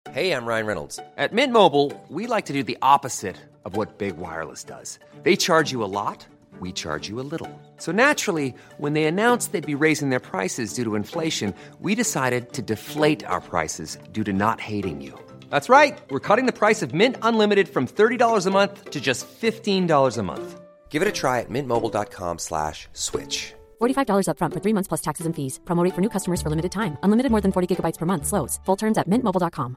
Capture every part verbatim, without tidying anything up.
Hey, I'm Ryan Reynolds. At Mint Mobile, we like to do the opposite of what Big Wireless does. They charge you a lot, we charge you a little. So naturally, when they announced they'd be raising their prices due to inflation, we decided to deflate our prices due to not hating you. That's right. We're cutting the price of Mint Unlimited from thirty dollars a month to just fifteen dollars a month. Give it a try at mintmobile.com slash switch. forty-five dollars up front for three months plus taxes and fees. Promo rate for new customers for limited time. Unlimited more than forty gigabytes per month. Slows full terms at mint mobile dot com.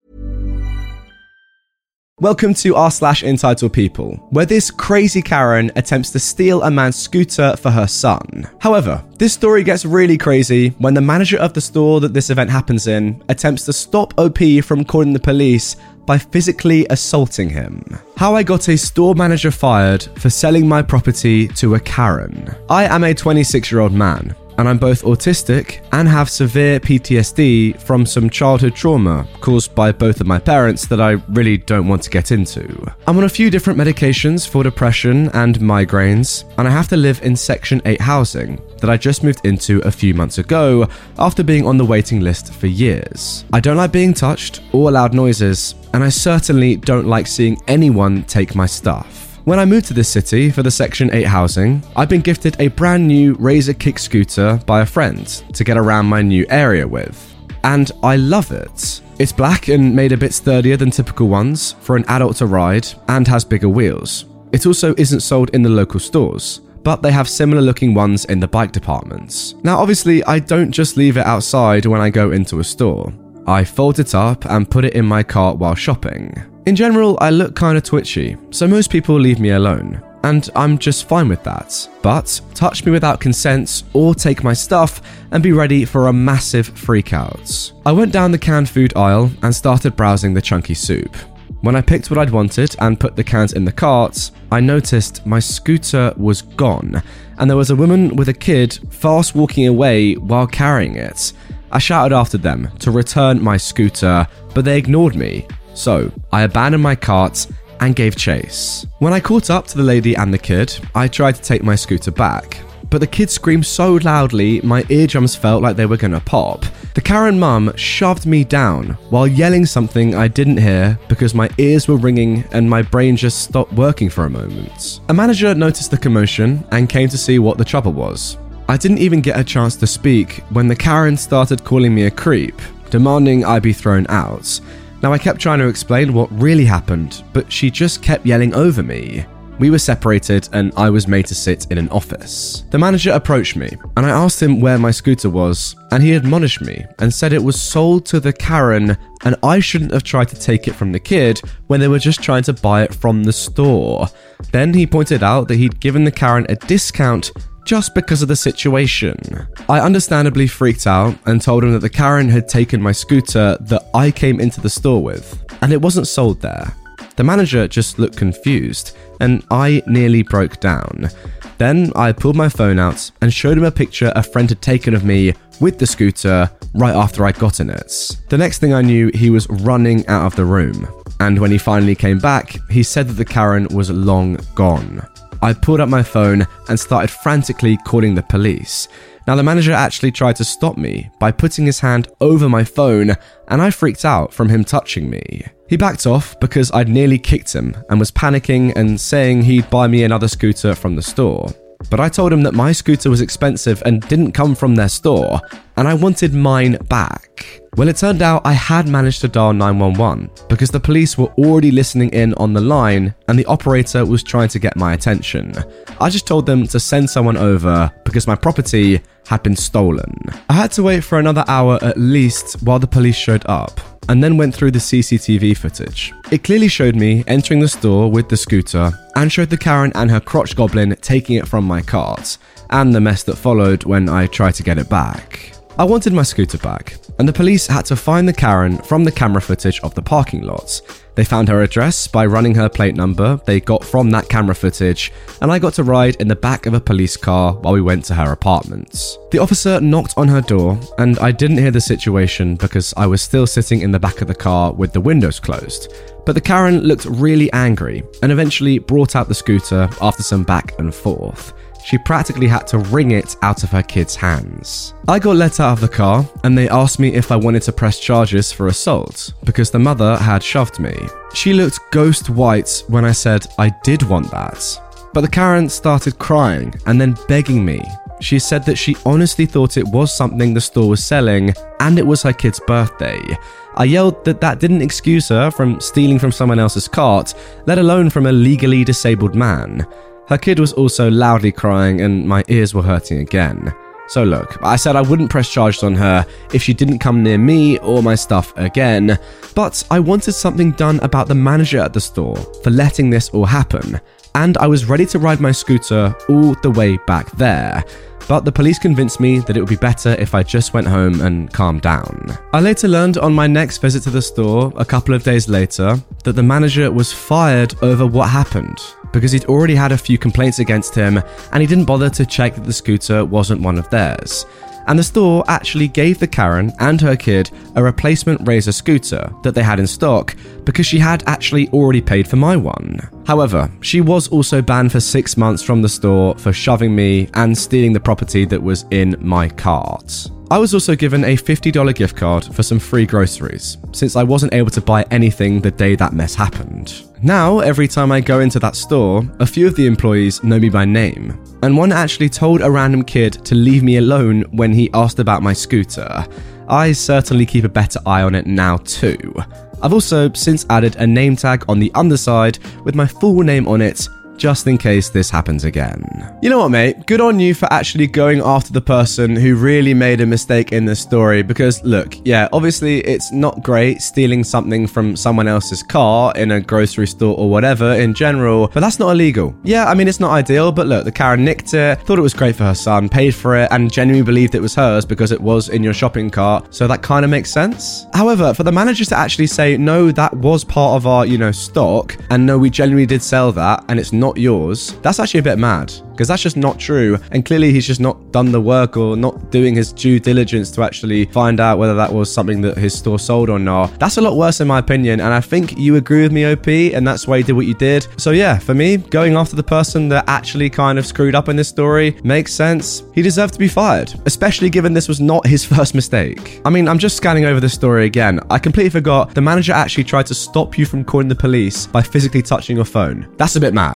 Welcome to r slash entitled people, where this crazy Karen attempts to steal a man's scooter for her son. However, this story gets really crazy when the manager of the store that this event happens in attempts to stop O P from calling the police by physically assaulting him. How I got a store manager fired for selling my property to a Karen. I am a twenty-six-year-old man, and I'm both autistic and have severe P T S D from some childhood trauma caused by both of my parents that I really don't want to get into. I'm on a few different medications for depression and migraines, and I have to live in Section eight housing that I just moved into a few months ago after being on the waiting list for years. I don't like being touched or loud noises, and I certainly don't like seeing anyone take my stuff. When I moved to this city for the Section eight housing, I've been gifted a brand new Razor kick scooter by a friend to get around my new area with. And I love it. It's black and made a bit sturdier than typical ones for an adult to ride and has bigger wheels. It also isn't sold in the local stores, but they have similar looking ones in the bike departments. Now obviously I don't just leave it outside when I go into a store. I fold it up and put it in my cart while shopping. In general, I look kinda twitchy, so most people leave me alone, and I'm just fine with that. But touch me without consent or take my stuff and be ready for a massive freakout. I went down the canned food aisle and started browsing the chunky soup. When I picked what I'd wanted and put the cans in the cart, I noticed my scooter was gone, and there was a woman with a kid fast walking away while carrying it. I shouted after them to return my scooter, but they ignored me. So, I abandoned my cart and gave chase. When I caught up to the lady and the kid, I tried to take my scooter back, but the kid screamed so loudly my eardrums felt like they were gonna pop. The Karen mum shoved me down while yelling something I didn't hear because my ears were ringing and my brain just stopped working for a moment. A manager noticed the commotion and came to see what the trouble was. I didn't even get a chance to speak when the Karen started calling me a creep, demanding I be thrown out. Now I kept trying to explain what really happened, but she just kept yelling over me. We were separated and I was made to sit in an office. The manager approached me and I asked him where my scooter was, and he admonished me and said it was sold to the Karen and I shouldn't have tried to take it from the kid when they were just trying to buy it from the store. Then he pointed out that he'd given the Karen a discount just because of the situation. I understandably freaked out and told him that the Karen had taken my scooter that I came into the store with, and it wasn't sold there. The manager just looked confused, and I nearly broke down. Then I pulled my phone out and showed him a picture a friend had taken of me with the scooter right after I'd gotten it. The next thing I knew, he was running out of the room, and when he finally came back, he said that the Karen was long gone. I pulled up my phone and started frantically calling the police. Now the manager actually tried to stop me by putting his hand over my phone, and I freaked out from him touching me. He backed off because I'd nearly kicked him and was panicking and saying he'd buy me another scooter from the store. But I told him that my scooter was expensive and didn't come from their store, and I wanted mine back. Well, it turned out I had managed to dial nine one one because the police were already listening in on the line and the operator was trying to get my attention. I just told them to send someone over because my property had been stolen. I had to wait for another hour at least while the police showed up, and then went through the C C T V footage. It clearly showed me entering the store with the scooter and showed the Karen and her crotch goblin taking it from my cart, and the mess that followed when I tried to get it back. I wanted my scooter back, and the police had to find the Karen from the camera footage of the parking lot. They found her address by running her plate number they got from that camera footage, and I got to ride in the back of a police car while we went to her apartment. The officer knocked on her door, and I didn't hear the situation because I was still sitting in the back of the car with the windows closed. But the Karen looked really angry and eventually brought out the scooter after some back and forth. she practically had to wring it out of her kid's hands. I got let out of the car and they asked me if I wanted to press charges for assault because the mother had shoved me. She looked ghost white when I said I did want that. But the Karen started crying and then begging me. She said that she honestly thought it was something the store was selling and it was her kid's birthday. I yelled that that didn't excuse her from stealing from someone else's cart, let alone from a legally disabled man. Her kid was also loudly crying and my ears were hurting again. So look, I said I wouldn't press charges on her if she didn't come near me or my stuff again, but I wanted something done about the manager at the store for letting this all happen, and I was ready to ride my scooter all the way back there. But the police convinced me that it would be better if I just went home and calmed down. I later learned on my next visit to the store, a couple of days later, that the manager was fired over what happened because he'd already had a few complaints against him and he didn't bother to check that the scooter wasn't one of theirs. And the store actually gave the Karen and her kid a replacement Razor scooter that they had in stock because she had actually already paid for my one. However, she was also banned for six months from the store for shoving me and stealing the property that was in my cart. I was also given a fifty dollars gift card for some free groceries, since I wasn't able to buy anything the day that mess happened. Now, every time I go into that store, a few of the employees know me by name, and one actually told a random kid to leave me alone when he asked about my scooter. I certainly keep a better eye on it now too. I've also since added a name tag on the underside with my full name on it, just in case this happens again. You know what, mate? Good on you for actually going after the person who really made a mistake in this story, because look, yeah, obviously it's not great stealing something from someone else's car in a grocery store or whatever in general, but that's not illegal. Yeah, I mean, it's not ideal, but look, the Karen nicked it, thought it was great for her son, paid for it, and genuinely believed it was hers because it was in your shopping cart, so that kind of makes sense. However, for the manager to actually say, no, that was part of our, you know, stock, and no, we genuinely did sell that, and it's not yours, that's actually a bit mad, because that's just not true, and clearly he's just not done the work or not doing his due diligence to actually find out whether that was something that his store sold or not. That's a lot worse in my opinion, and I think you agree with me, O P, and that's why you did what you did. So yeah, for me, going after the person that actually kind of screwed up in this story makes sense. He deserved to be fired, especially given this was not his first mistake. I mean, I'm just scanning over this story again. I completely forgot the manager actually tried to stop you from calling the police by physically touching your phone. That's a bit mad.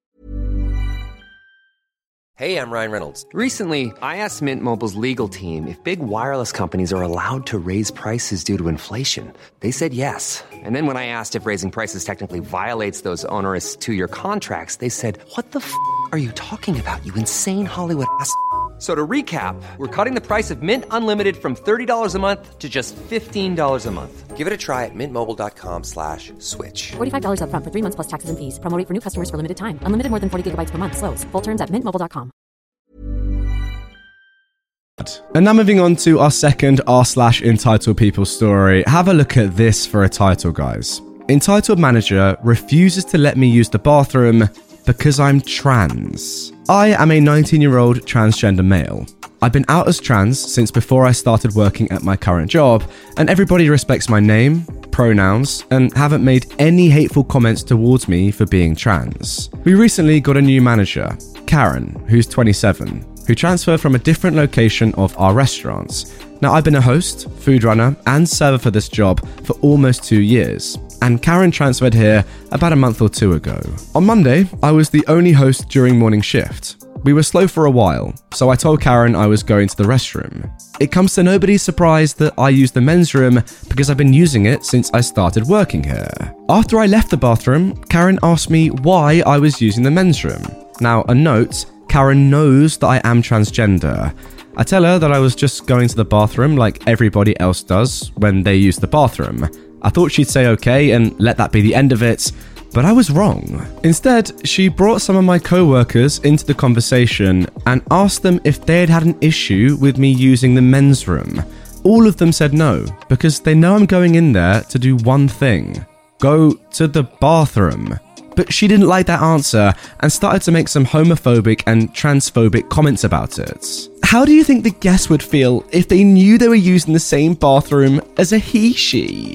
Hey, I'm Ryan Reynolds. Recently, I asked Mint Mobile's legal team if big wireless companies are allowed to raise prices due to inflation. They said yes. And then when I asked if raising prices technically violates those onerous two-year contracts, they said, what the f*** are you talking about, you insane Hollywood ass f- So to recap, we're cutting the price of Mint Unlimited from thirty dollars a month to just fifteen dollars a month. Give it a try at mintmobile.com slash switch. forty-five dollars up front for three months plus taxes and fees. Promo rate for new customers for limited time. Unlimited more than forty gigabytes per month. Slows full terms at mint mobile dot com. And now moving on to our second r slash entitled people story. Have a look at this for a title, guys. Entitled manager refuses to let me use the bathroom because I'm trans. I am a nineteen-year-old transgender male. I've been out as trans since before I started working at my current job, and everybody respects my name, pronouns, and haven't made any hateful comments towards me for being trans. We recently got a new manager, Karen, who's twenty-seven, who transferred from a different location of our restaurants. Now, I've been a host, food runner, and server for this job for almost two years, and Karen transferred here about a month or two ago. On Monday, I was the only host during morning shift. We were slow for a while, so I told Karen I was going to the restroom. It comes to nobody's surprise that I use the men's room because I've been using it since I started working here. After I left the bathroom, Karen asked me why I was using the men's room. Now, a note, Karen knows that I am transgender. I tell her that I was just going to the bathroom like everybody else does when they use the bathroom. I thought she'd say okay and let that be the end of it, but I was wrong. Instead, she brought some of my co-workers into the conversation and asked them if they had had an issue with me using the men's room. All of them said no, because they know I'm going in there to do one thing: go to the bathroom. But she didn't like that answer and started to make some homophobic and transphobic comments about it. How do you think the guests would feel if they knew they were using the same bathroom as a he-she?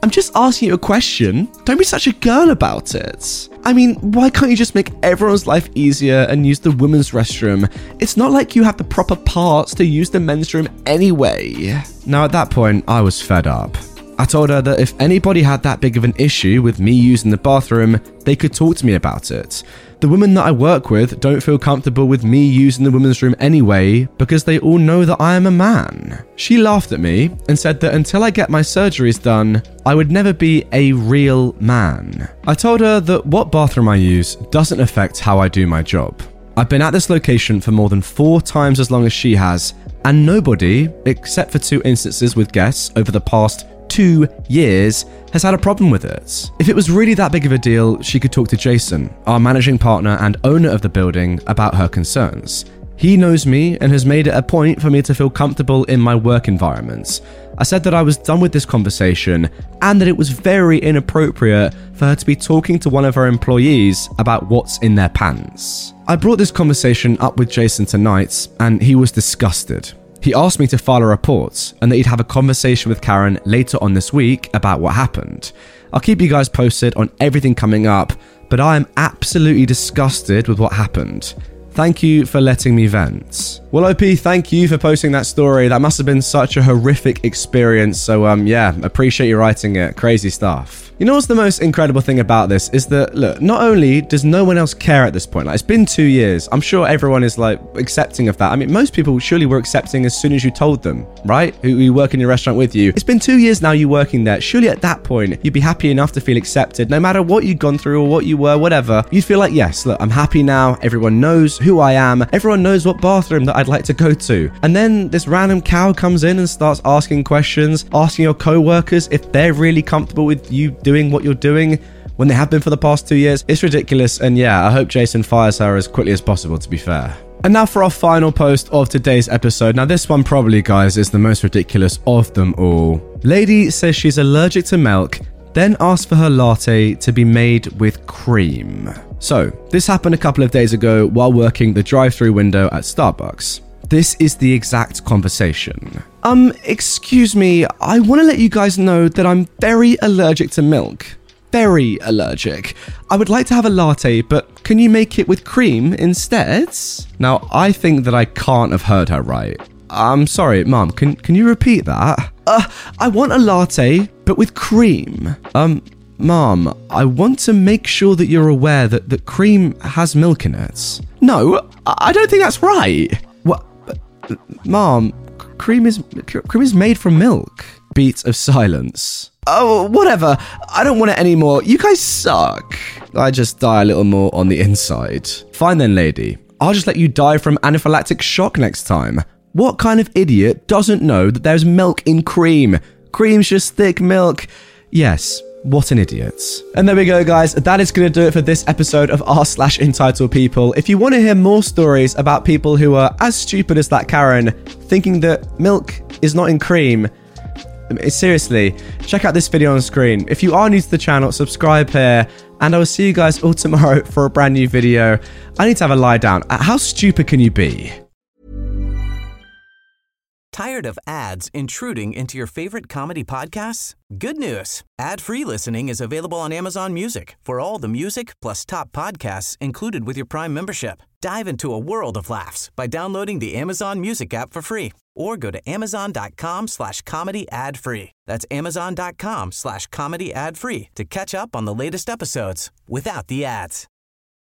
I'm just asking you a question. Don't be such a girl about it. I mean, why can't you just make everyone's life easier and use the women's restroom? It's not like you have the proper parts to use the men's room anyway. Now, at that point, I was fed up. I told her that if anybody had that big of an issue with me using the bathroom, they could talk to me about it. The women that I work with don't feel comfortable with me using the women's room anyway because they all know that I am a man. She laughed at me and said that until I get my surgeries done, I would never be a real man. I told her that what bathroom I use doesn't affect how I do my job. I've been at this location for more than four times as long as she has, and nobody, except for two instances with guests over the past two years, has had a problem with it. If it was really that big of a deal, she could talk to Jason, our managing partner and owner of the building, about her concerns. He knows me and has made it a point for me to feel comfortable in my work environment. I said that I was done with this conversation and that it was very inappropriate for her to be talking to one of her employees about what's in their pants. I brought this conversation up with Jason tonight and he was disgusted. He asked me to file a report and that he'd have a conversation with Karen later on this week about what happened. I'll keep you guys posted on everything coming up, but I am absolutely disgusted with what happened. Thank you for letting me vent. Well, O P, thank you for posting that story. That must have been such a horrific experience. So, um, yeah, appreciate you writing it. Crazy stuff. You know what's the most incredible thing about this is that, look, not only does no one else care at this point, like, it's been two years. I'm sure everyone is, like, accepting of that. I mean, most people surely were accepting as soon as you told them, right? Who, who work in your restaurant with you. It's been two years now you working there. Surely at that point, you'd be happy enough to feel accepted. No matter what you'd gone through or what you were, whatever. You'd feel like, yes, look, I'm happy now. Everyone knows who I am. Everyone knows what bathroom that I'd like to go to. And then this random cow comes in and starts asking questions, asking your co-workers if they're really comfortable with you doing what you're doing when they have been for the past two years. It's ridiculous. And yeah, I hope Jason fires her as quickly as possible, to be fair. And now for our final post of today's episode. Now this one probably, guys, is the most ridiculous of them all. Lady says she's allergic to milk, then asks for her latte to be made with cream. So, this happened a couple of days ago while working the drive-thru window at Starbucks. This is the exact conversation. Um, excuse me, I want to let you guys know that I'm very allergic to milk. Very allergic. I would like to have a latte, but can you make it with cream instead? Now, I think that I can't have heard her right. I'm sorry, Mom, can, can you repeat that? Uh, I want a latte, but with cream. Um, Mom, I want to make sure that you're aware that, that cream has milk in it. No, I don't think that's right. What? Mom, cream is cream is made from milk. Beat of silence. Oh, whatever. I don't want it anymore. You guys suck. I just die a little more on the inside. Fine then, lady. I'll just let you die from anaphylactic shock next time. What kind of idiot doesn't know that there's milk in cream? Cream's just thick milk. Yes. What an idiot. And there we go, guys. That is going to do it for this episode of r slash entitled people. If you want to hear more stories about people who are as stupid as that Karen, thinking that milk is not in cream, seriously, check out this video on screen. If you are new to the channel, subscribe here, and I will see you guys all tomorrow for a brand new video. I need to have a lie down. How stupid can you be? Tired of ads intruding into your favorite comedy podcasts? Good news. Ad-free listening is available on Amazon Music for all the music plus top podcasts included with your Prime membership. Dive into a world of laughs by downloading the Amazon Music app for free or go to amazon.com slash comedy ad free. That's amazon.com slash comedy ad free to catch up on the latest episodes without the ads.